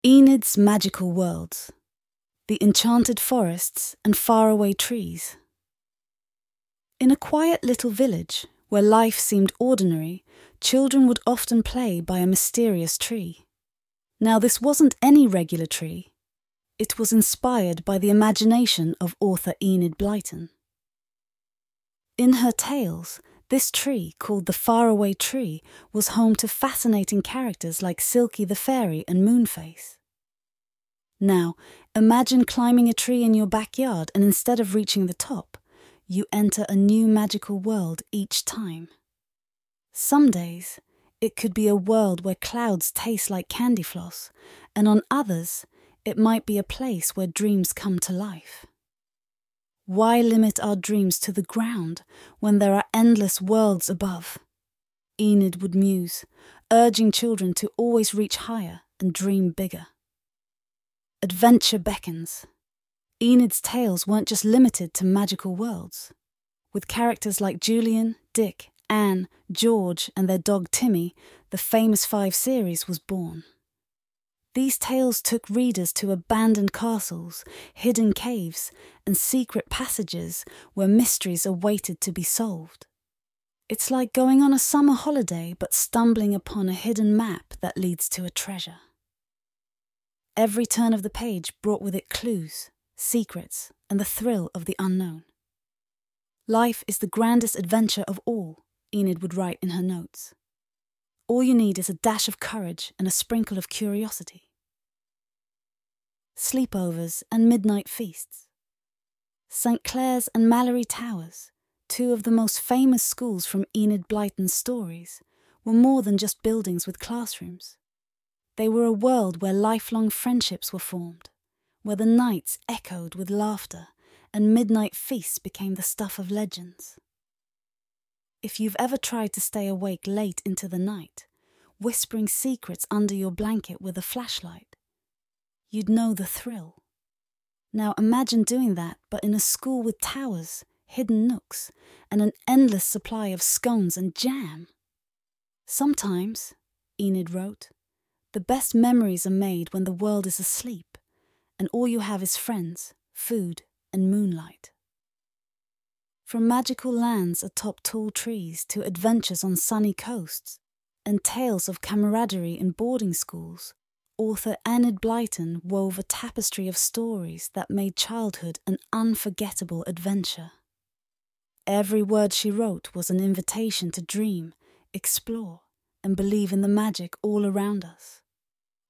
Enid's Magical Worlds, The Enchanted Forests and Faraway Trees. In a quiet little village, where life seemed ordinary, children would often play by a mysterious tree. Now this wasn't any regular tree. It was inspired by the imagination of author Enid Blyton. In her tales, this tree, called the Faraway Tree, was home to fascinating characters like Silky the Fairy and Moonface. Now, imagine climbing a tree in your backyard and instead of reaching the top, you enter a new magical world each time. Some days, it could be a world where clouds taste like candy floss, and on others, it might be a place where dreams come to life. Why limit our dreams to the ground when there are endless worlds above? Enid would muse, urging children to always reach higher and dream bigger. Adventure beckons. Enid's tales weren't just limited to magical worlds. With characters like Julian, Dick, Anne, George, and their dog Timmy, the famous 5 series was born. These tales took readers to abandoned castles, hidden caves, and secret passages where mysteries awaited to be solved. It's like going on a summer holiday but stumbling upon a hidden map that leads to a treasure. Every turn of the page brought with it clues, secrets, and the thrill of the unknown. Life is the grandest adventure of all, Enid would write in her notes. All you need is a dash of courage and a sprinkle of curiosity. Sleepovers and midnight feasts. St. Clair's and Mallory Towers, 2 of the most famous schools from Enid Blyton's stories, were more than just buildings with classrooms. They were a world where lifelong friendships were formed, where the nights echoed with laughter and midnight feasts became the stuff of legends. If you've ever tried to stay awake late into the night, whispering secrets under your blanket with a flashlight, you'd know the thrill. Now imagine doing that, but in a school with towers, hidden nooks, and an endless supply of scones and jam. Sometimes, Enid wrote, the best memories are made when the world is asleep, and all you have is friends, food, and moonlight. From magical lands atop tall trees to adventures on sunny coasts, and tales of camaraderie in boarding schools, author Enid Blyton wove a tapestry of stories that made childhood an unforgettable adventure. Every word she wrote was an invitation to dream, explore, and believe in the magic all around us.